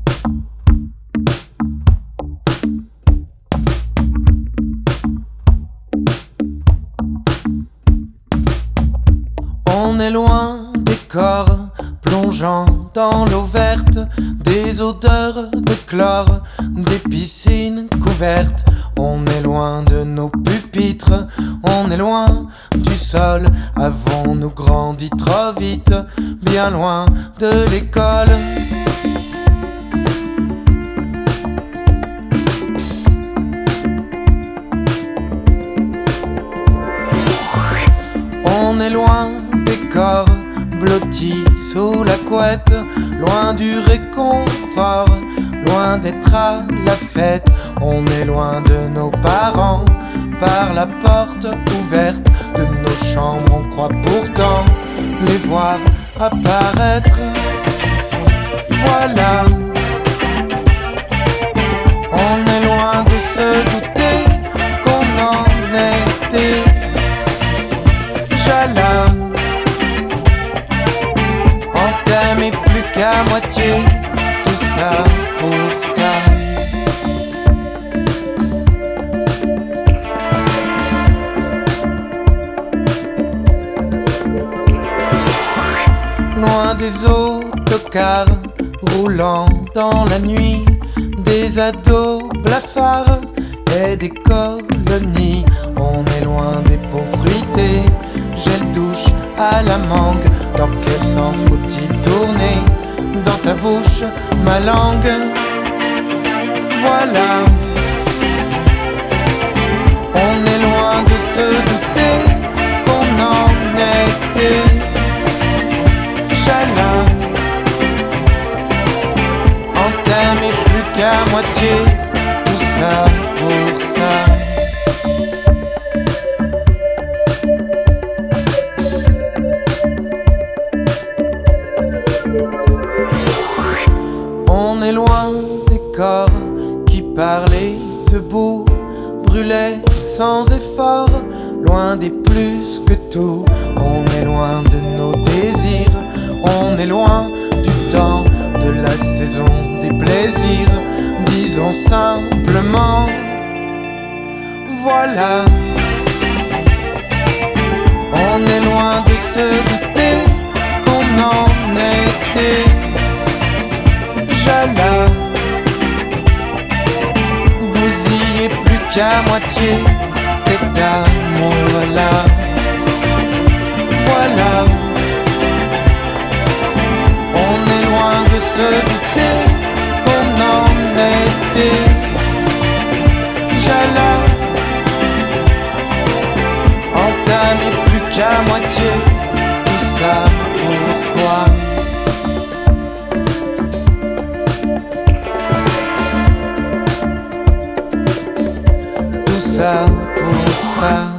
On est loin des corps plongeant dans l'eau verte, des odeurs de chlore, des piscines couvertes. On est loin de nos pupitres, on est loin du sol. Avons-nous grandi trop vite, bien loin de l'école? On est loin des corps blottis sous la couette, loin du réconfort, loin d'être à la fête. On est loin de nos parents, par la porte ouverte de nos chambres. On croit pourtant les voir apparaître. Voilà, on est loin de se douter qu'on en était là. On t'aimait plus qu'à moitié, tout ça pour ça. Loin des autocars roulant dans la nuit, des ados blafards et des colonies. On est loin des pots fruités, gel douche à la mangue. Dans quel sens faut-il tourner dans ta bouche ma langue? Voilà, on est loin de se douter qu'on en était là. On t'aimait plus qu'à moitié, tout ça pour ça. On est loin des corps qui parlaient debout, brûlaient sans effort, loin des plus que tout. On est loin de nos désirs, on est loin du temps, de la saison des plaisirs. Disons simplement, voilà. On est loin de se douter qu'on en était là. Bousillé plus qu'à moitié, cet amour-là. Voilà, on est loin de se douter qu'on en était là. Entamé plus qu'à moitié, tout ça pourquoi? Tout ça pour ça.